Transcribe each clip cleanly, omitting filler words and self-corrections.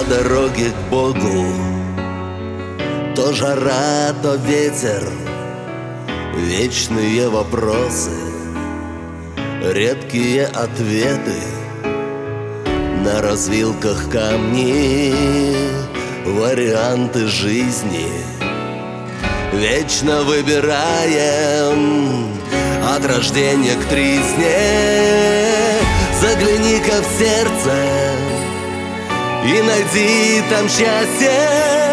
дороге к Богу. То жара, то ветер, вечные вопросы, редкие ответы, на развилках камни, варианты жизни. Вечно выбираем от рождения к тризне. Загляни-ка в сердце и найди там счастье.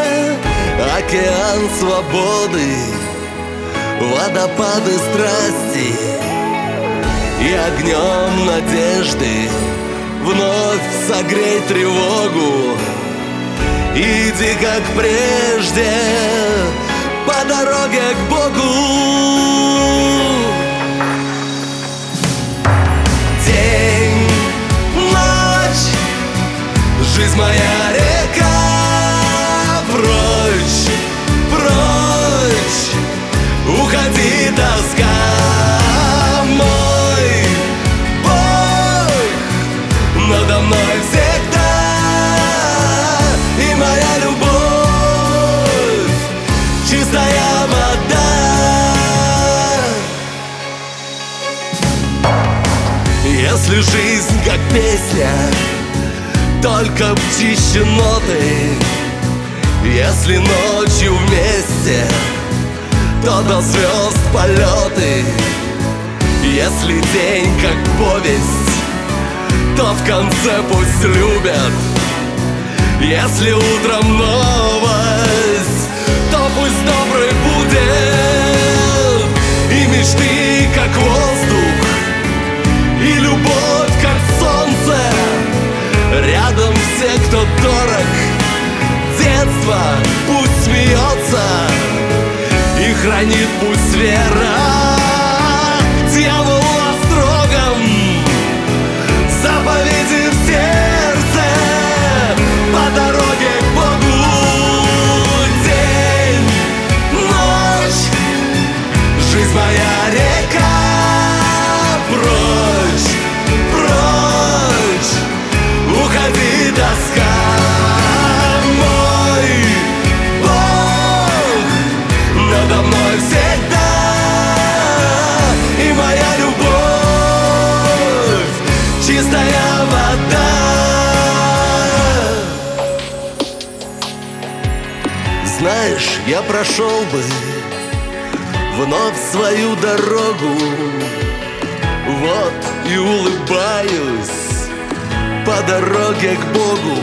Океан свободы, водопады страсти, и огнем надежды вновь согрей тревогу. Иди, как прежде, по дороге к Богу. День, ночь, жизнь моя река. Прочь, прочь, уходи, тоска. Мой Бог надо мной всегда, и моя любовь чистая вода. Если жизнь как песня, только птичьи ноты. Если ночью вместе, то до звезд полеты. Если день как повесть, то в конце пусть любят. Если утром новость, то пусть добрый будет. И мечты как воздух, и любовь как солнце. Рядом все, кто дорог. Детство пусть смеется и хранит пусть вера. Дьявол острогом, заповеди в сердце, по дороге к Богу. День, ночь, жизнь моя река. Прочь, прочь, уходи, тоска. Надо мной всегда, и моя любовь чистая вода. Знаешь, я прошел бы вновь свою дорогу, вот и улыбаюсь по дороге к Богу.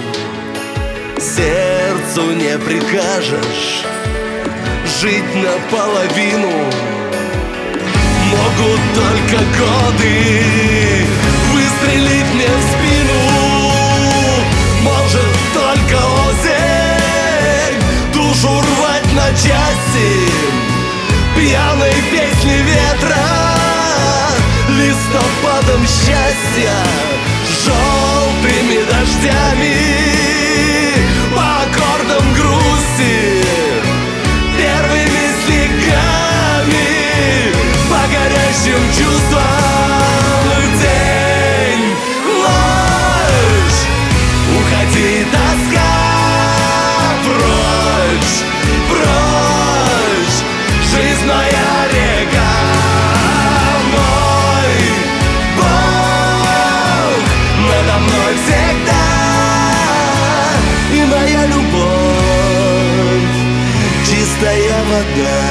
Сердцу не прикажешь жить наполовину. Могут только годы выстрелить мне в спину. Может только осень душу рвать на части пьяной песни ветра, листопадом счастья, желтыми дождями, по аккордам грусти, первыми снегами, по горящим чувствам. День, ночь, уходи, тоска. Прочь, прочь, жизнь моя река. Мой Бог надо мной всегда, и моя любовь чистая вода.